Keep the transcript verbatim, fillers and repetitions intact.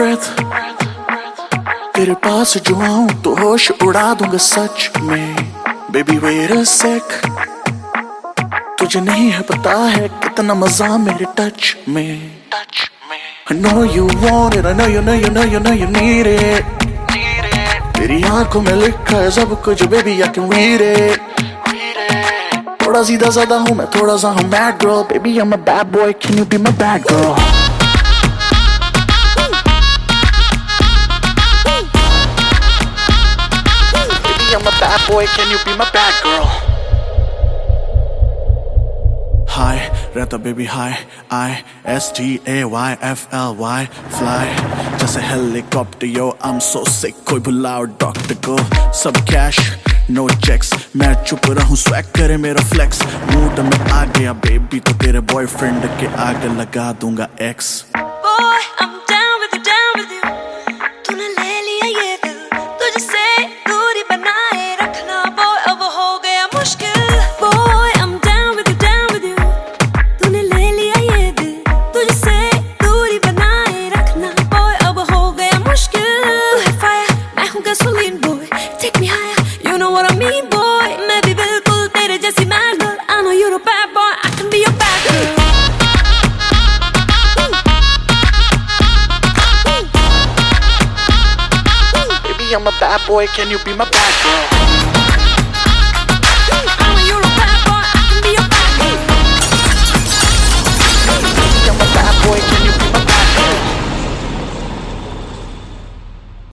breath, तेरे पास जो आऊं तो होश उड़ा दूंगा सच में। Baby wait a sec, तुझे नहीं है पता है कितना मजा मेरे टच में। I know you want it, I know you know you know you know you need it, तेरी आंखों में लिखा है सब कुछ baby I can read it। थोड़ा सीधा साधा हूँ मैं, थोड़ा सा हूँ bad girl, baby I'm a bad boy, can you be my bad girl? Baby I'm a bad boy, can you be my bad girl? Hi, रहता baby hi, I S T A Y F L Y, fly जैसे helicopter yo, I'm so sick, कोई बुलाओ doctor को। सब cash, no checks, मैं चुप रहूं swag करे मेरा flex, mood में आ गया baby तो तेरे boyfriend के आगे लगा दूंगा X। Boy, I'm down with you, down with you, तूने ले लिया ये दिल, तुझसे दूरी बनाए रखना boy अब हो गया मुश्किल। Boy, I'm down with you, down with you, तूने ले लिया ये दिल, तुझसे दूरी बनाए रखना boy अब हो गया मुश्किल। तू है fire, मैं हूँ gasoline boy, take me higher, you know what I mean boy, मैं भी बिल्कुल तेरे जैसी mad girl, I know you're a bad boy, I can be your bad girl। I'm a bad boy, can you be my bad girl?